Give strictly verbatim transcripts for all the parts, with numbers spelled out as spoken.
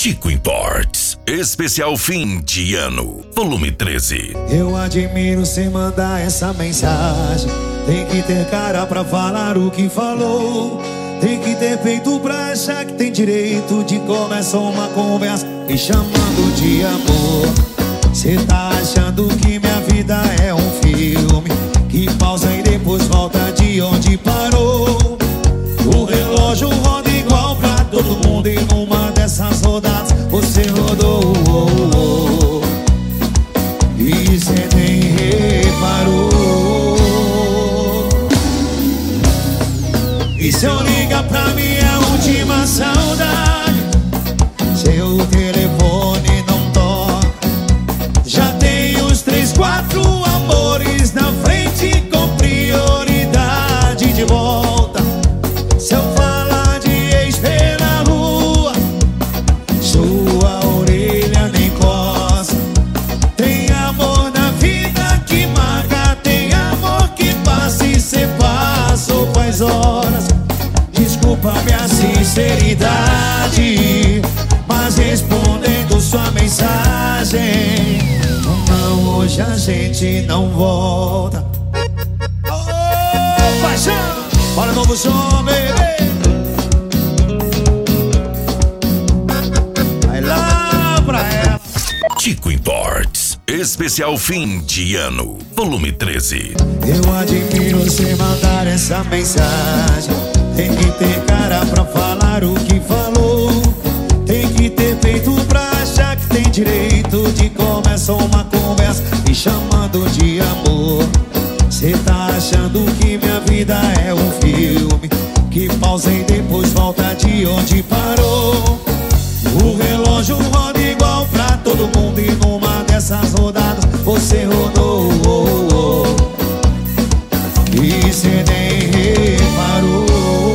Chico Imports, especial fim de ano, volume treze. Eu admiro cê mandar essa mensagem. Tem que ter cara pra falar o que falou. Tem que ter peito pra achar que tem direito de começar uma conversa me chamando de amor. Cê tá achando que minha vida é um filme que pausa e depois volta de onde parou. O relógio roda igual pra todo mundo e numa dessas rodadas você rodou. E cê nem reparou. E se eu ligar pra minha última saudade, seu telefone não toca. Já tem os três, quatro amores na frente com prioridade de volta. Se eu falar de ex pela rua, sua orelha nem coça. Tem amor na vida que marca, tem amor que passa e cê passou faz horas. Desculpa minha sinceridade, mas respondendo sua mensagem, não, hoje a gente não volta. Oh, paixão! Bora novo som, baby! Vai lá pra ela. Chico Imports, especial fim de ano, volume treze. Eu admiro você mandar essa mensagem. Tem que ter cara pra falar o que falou. Tem que ter peito pra achar que tem direito de começar uma conversa me chamando de amor. Cê tá achando que minha vida é um filme que pausa e depois volta de onde parou. O relógio roda igual pra todo mundo e numa dessas rodadas você rodou. E cê nem reparou.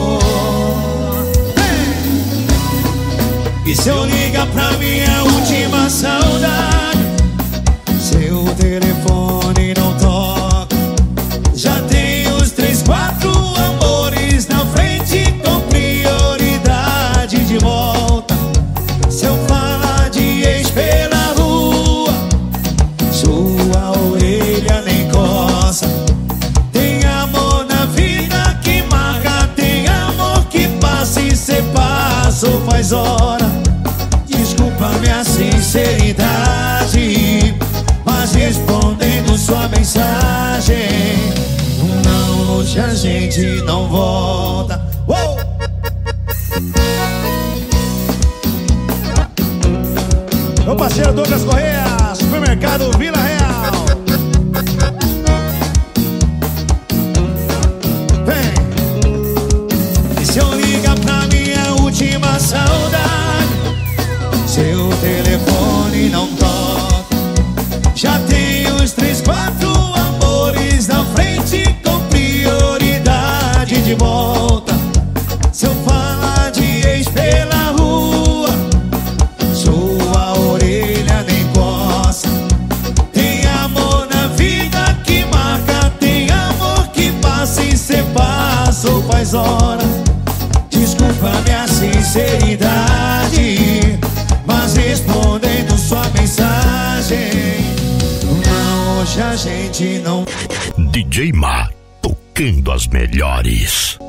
E se eu ligar pra minha última saudade, seu telefone não toca. Já tem os três, quatro amores na frente com prioridade de volta. Se eu falar de ex pela rua, sua orelha nem coça. Tem amor na vida que marca, tem amor que passa e cê passou faz hora. Desculpa minha sinceridade, mas respondendo sua mensagem, não, hoje a gente não volta. Uou! Meu parceiro Douglas Correia, supermercado Vila Real. Vem! E se eu ligar pra minha última saudade, seu telefone não toca. Já tem os três, quatro amores na frente com prioridade de volta. Se eu falar de ex pela rua, sua orelha nem coça. Tem amor na vida que marca, tem amor que passa e cê passou faz horas. Desculpa minha sinceridade, mas respondendo sua mensagem, não, hoje a gente não. D J Ma, tocando as melhores.